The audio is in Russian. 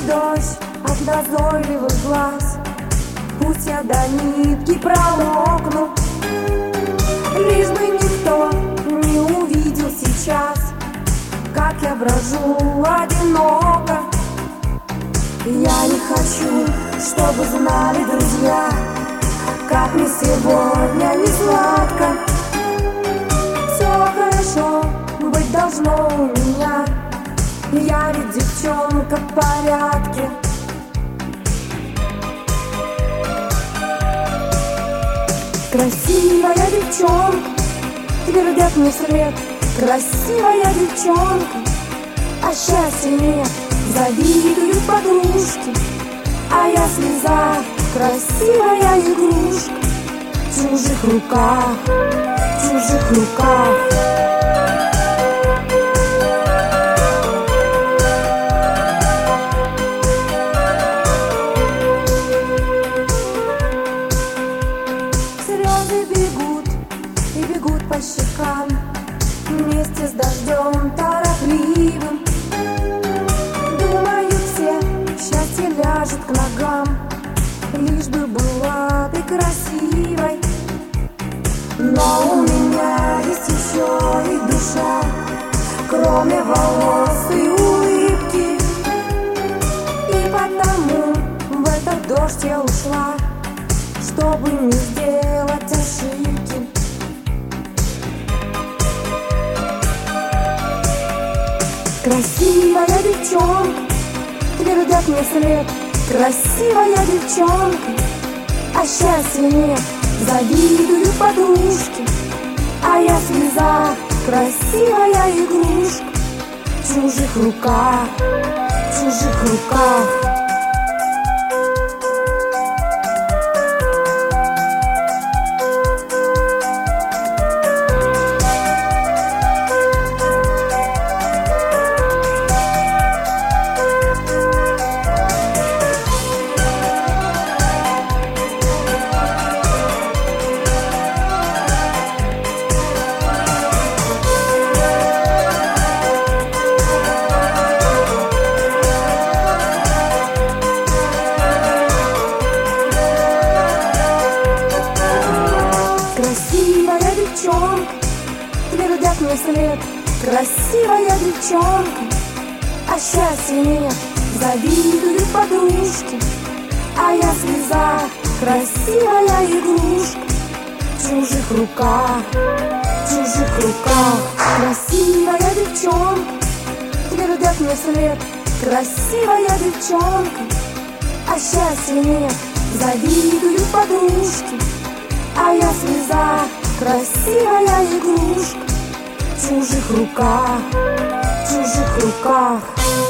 дождь от назойливых глаз, пусть я до нитки промокну, лишь бы никто не увидел сейчас, как я брожу одиноко. Я не хочу, чтобы знали друзья, как мне сегодня не сладко. Все хорошо быть должно у меня, я ведь девчонка в порядке. Красивая девчонка, твердят мне вслед. Красивая девчонка, а счастья нет, завидуют подружки. А я слеза, красивая игрушка, в чужих руках, в чужих руках. Слезы бегут и бегут по щекам вместе с дождем торопливым. Думают все, счастье ляжет к ногам, лишь бы была ты красивой. Но у меня есть еще и душа, кроме волос и улыбки. И потому в этот дождь я ушла, чтобы не сделать ошибки. Красивая девчонка, твердят мне вслед. Красивая девчонка, а счастья нет, завидуют подружки. А я слеза, красивая игрушка, в чужих руках, в чужих руках. Красивая девчонка, твердят мне вслед. Красивая девчонка, а счастья нет, завидуют подружки. А я слеза, красивая игрушка, в чужих руках, в чужих руках. Красивая девчонка, твердят мне вслед. Красивая девчонка, а счастья нет, завидуют подружки. А я слеза, красивая игрушка, в чужих руках, в чужих руках.